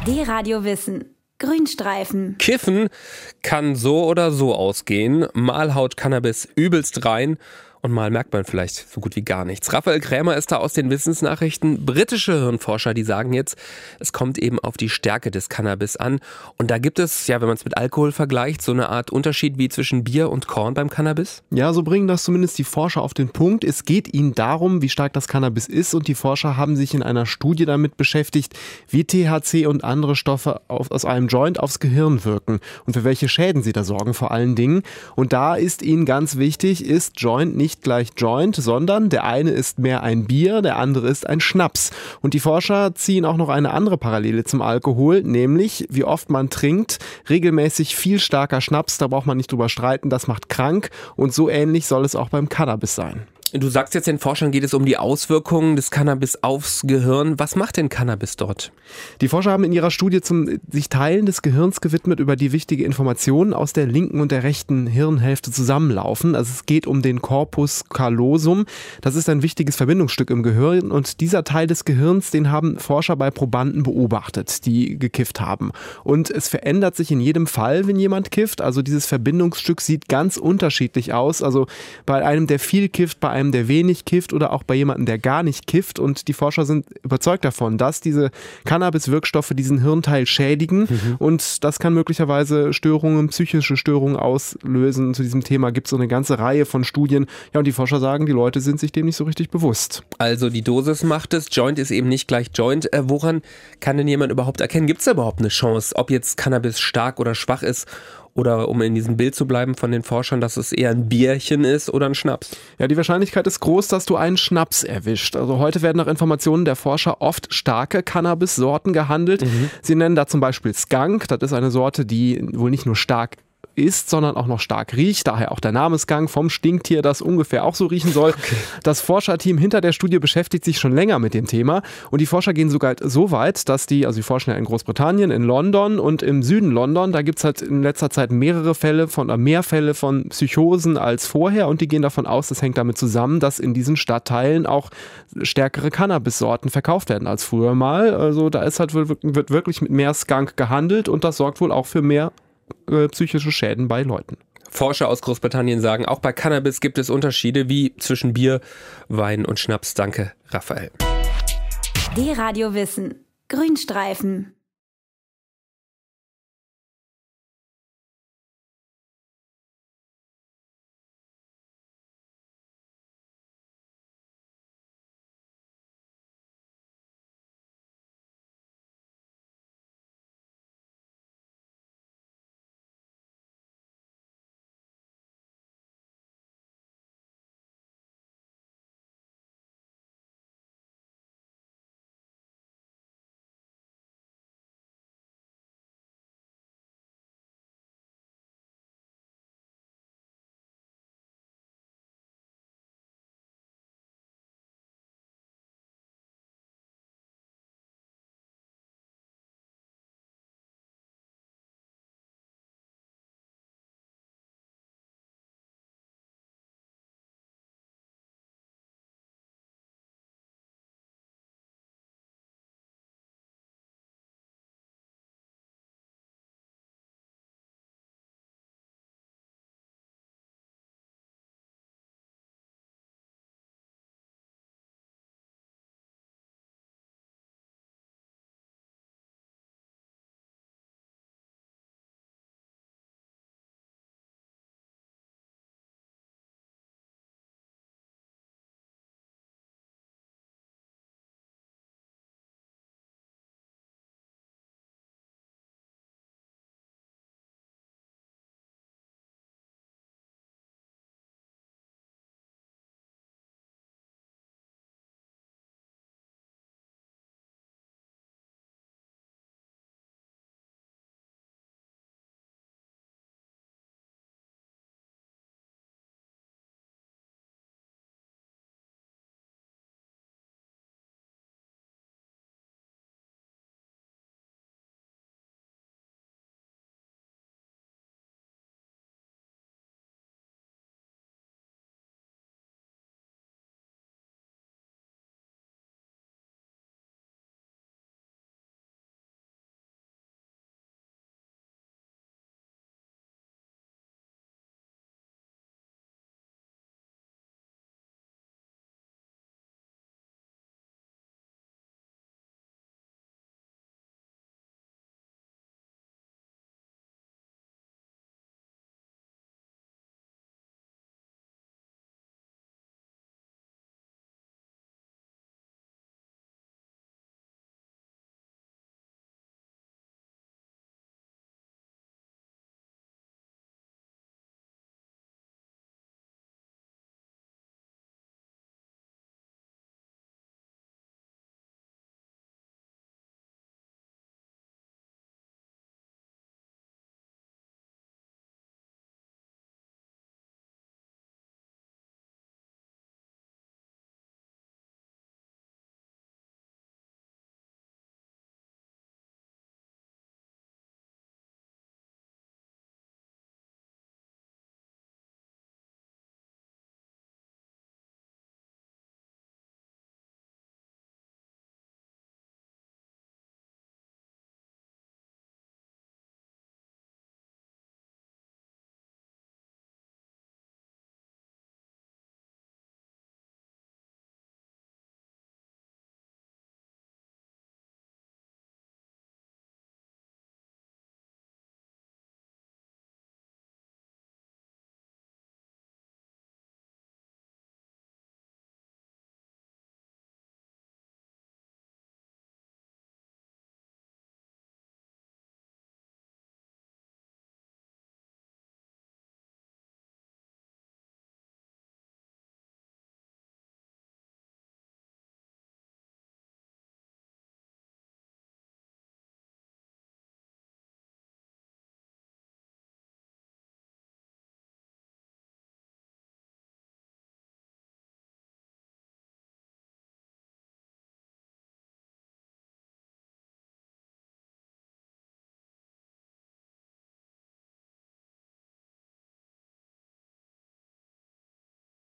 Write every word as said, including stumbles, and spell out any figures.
D-Radio Wissen. Grünstreifen. Kiffen kann so oder so ausgehen. Mal haut Cannabis übelst rein und mal merkt man vielleicht so gut wie gar nichts. Raphael Krämer ist da aus den Wissensnachrichten. Britische Hirnforscher, die sagen jetzt, es kommt eben auf die Stärke des Cannabis an. Und da gibt es, ja, wenn man es mit Alkohol vergleicht, so eine Art Unterschied wie zwischen Bier und Korn beim Cannabis? Ja, so bringen das zumindest die Forscher auf den Punkt. Es geht ihnen darum, wie stark das Cannabis ist, und die Forscher haben sich in einer Studie damit beschäftigt, wie T H C und andere Stoffe auf, aus einem Joint aufs Gehirn wirken und für welche Schäden sie da sorgen vor allen Dingen. Und da ist ihnen ganz wichtig, ist Joint nicht gleich Joint, sondern der eine ist mehr ein Bier, der andere ist ein Schnaps. Und die Forscher ziehen auch noch eine andere Parallele zum Alkohol, nämlich wie oft man trinkt. Regelmäßig viel starker Schnaps, da braucht man nicht drüber streiten, das macht krank, und so ähnlich soll es auch beim Cannabis sein. Du sagst jetzt, den Forschern geht es um die Auswirkungen des Cannabis aufs Gehirn. Was macht denn Cannabis dort? Die Forscher haben in ihrer Studie zum sich Teilen des Gehirns gewidmet, über die wichtige Informationen aus der linken und der rechten Hirnhälfte zusammenlaufen. Also es geht um den Corpus callosum. Das ist ein wichtiges Verbindungsstück im Gehirn, und dieser Teil des Gehirns, den haben Forscher bei Probanden beobachtet, die gekifft haben. Und es verändert sich in jedem Fall, wenn jemand kifft. Also dieses Verbindungsstück sieht ganz unterschiedlich aus. Also bei einem, der viel kifft, bei einem, der wenig kifft, oder auch bei jemandem, der gar nicht kifft. Und die Forscher sind überzeugt davon, dass diese Cannabis-Wirkstoffe diesen Hirnteil schädigen. Mhm. Und das kann möglicherweise Störungen, psychische Störungen auslösen. Zu diesem Thema gibt es so eine ganze Reihe von Studien. Ja, und die Forscher sagen, die Leute sind sich dem nicht so richtig bewusst. Also die Dosis macht es. Joint ist eben nicht gleich Joint. Äh, woran kann denn jemand überhaupt erkennen? Gibt es da überhaupt eine Chance, ob jetzt Cannabis stark oder schwach ist? Oder um in diesem Bild zu bleiben von den Forschern, dass es eher ein Bierchen ist oder ein Schnaps? Ja, die Wahrscheinlichkeit ist groß, dass du einen Schnaps erwischt. Also heute werden nach Informationen der Forscher oft starke Cannabis-Sorten gehandelt. Mhm. Sie nennen da zum Beispiel Skunk. Das ist eine Sorte, die wohl nicht nur stark ist, sondern auch noch stark riecht. Daher auch der Name Skunk, vom Stinktier, das ungefähr auch so riechen soll. Okay. Das Forscherteam hinter der Studie beschäftigt sich schon länger mit dem Thema, und die Forscher gehen sogar so weit, dass die, also die forschen ja in Großbritannien, in London und im Süden London, da gibt es halt in letzter Zeit mehrere Fälle von, äh, mehr Fälle von Psychosen als vorher, und die gehen davon aus, das hängt damit zusammen, dass in diesen Stadtteilen auch stärkere Cannabis-Sorten verkauft werden als früher mal. Also da ist halt, wird wirklich mit mehr Skunk gehandelt, und das sorgt wohl auch für mehr äh, psychische Schäden bei Leuten. Forscher aus Großbritannien sagen, auch bei Cannabis gibt es Unterschiede wie zwischen Bier, Wein und Schnaps. Danke, Raphael. D-Radio Wissen. Grünstreifen.